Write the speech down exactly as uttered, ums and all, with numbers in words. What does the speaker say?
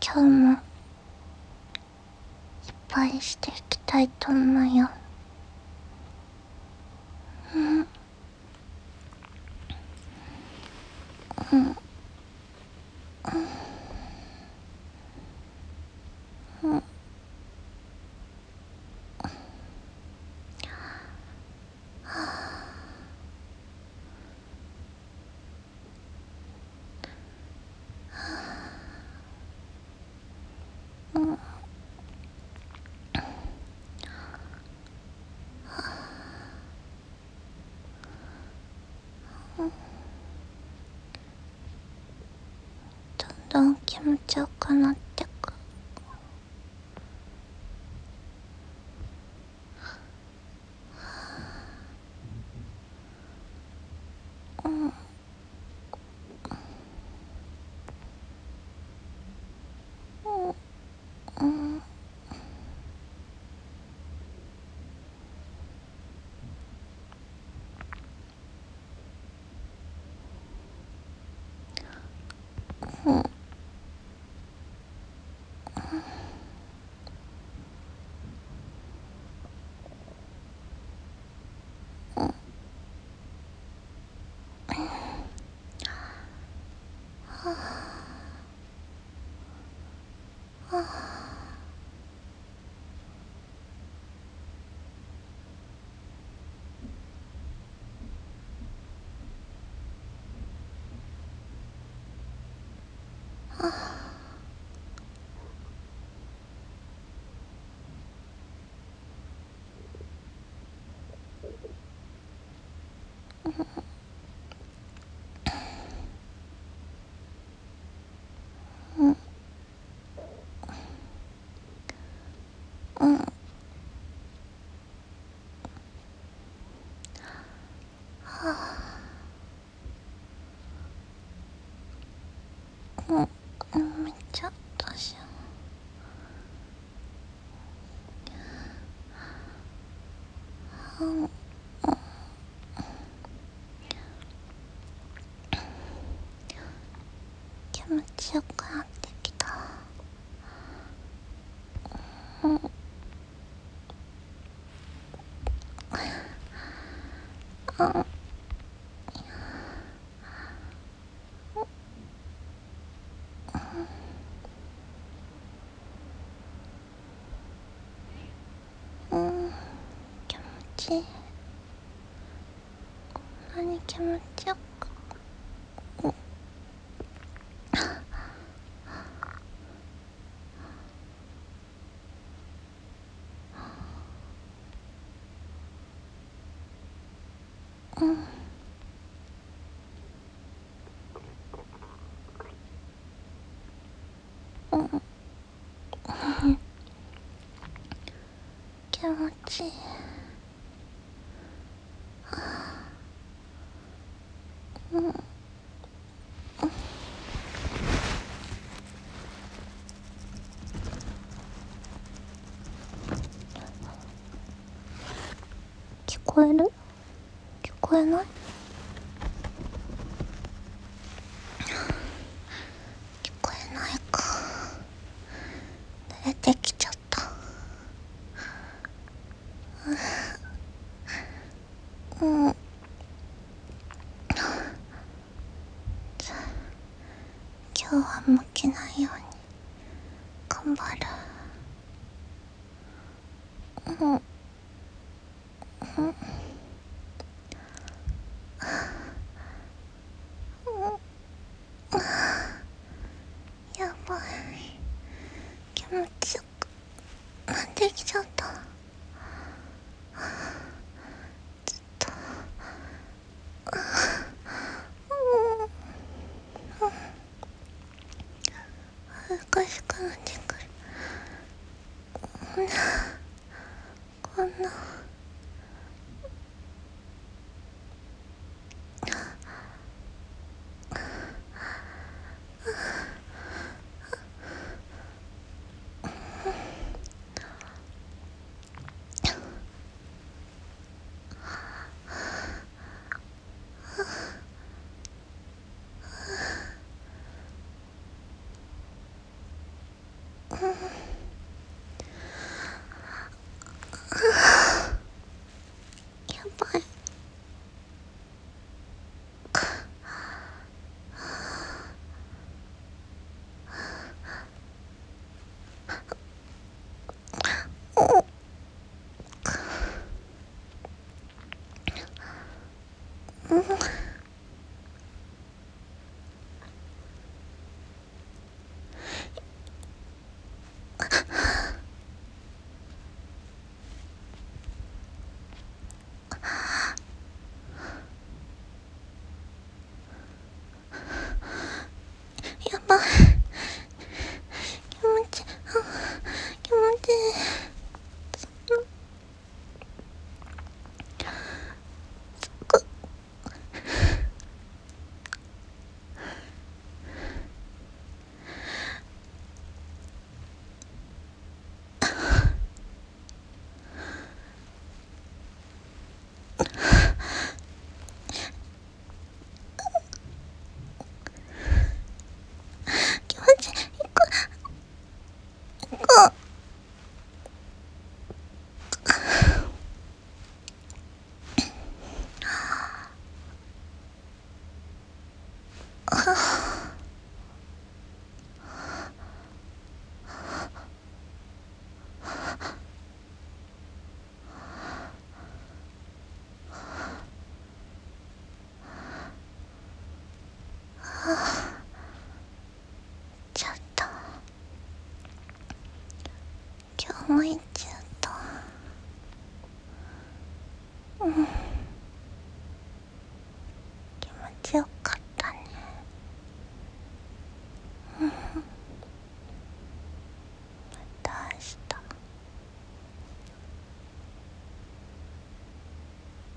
今日もいっぱいしていきたいと思うよ。うんうんうんうんどんどん気持ちよくなってく。うんうんうんうんうんうんめっちゃどうしよう。うん気持ちよくなってきた。うんうんうん気持ちいい。何気持ちよく。うんうん気持ちいい。うん聞こえる？聞こえない？聞こえないか。出てきちゃった。うん今日は負けないように頑張る。うんうんやばい気持ちよくなってきちゃった。恥ずかしくなってくる。こんな今日も行っちゃった。うん、気持ちよかったね。うん